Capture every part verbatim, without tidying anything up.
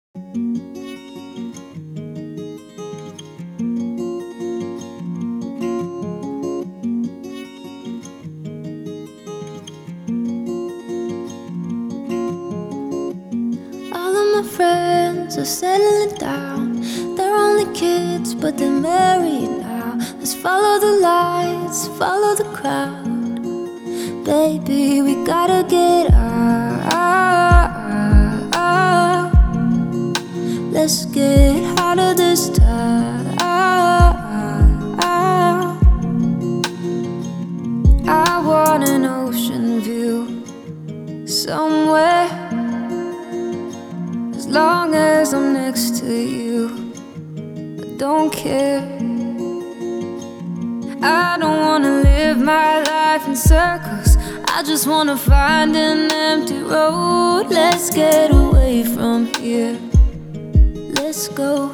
All of my friends are settling down. They're only kids, but they're married now. Let's follow the lights, follow the crowd. Baby, we gotta get out. Let's get out of this town. I want an ocean view somewhere. As long as I'm next to you, I don't care. I don't wanna live my life in circles. I just wanna find an empty road. Let's get away from here. Let's go.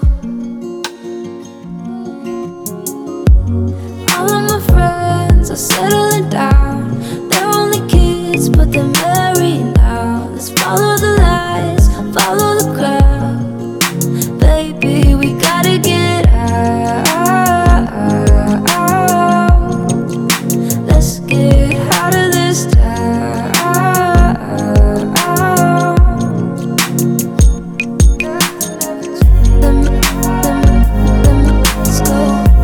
All of my friends are settling down. They're only kids, but they're married now. Let's follow the lights, follow the crowd. Baby, we gotta get out. Let's get out of this town. Let's go.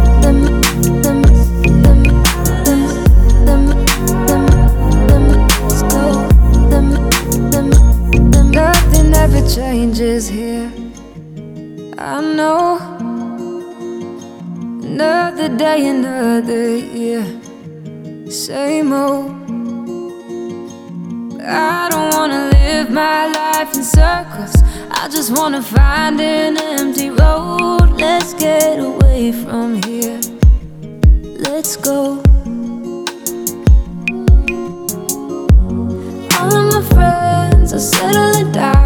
Nothing ever changes here, I know. Another day, another year, same old. I don't wanna live my life in circles. I just wanna find an empty road. Let's get away from here. Let's go. All of my friends are settling down.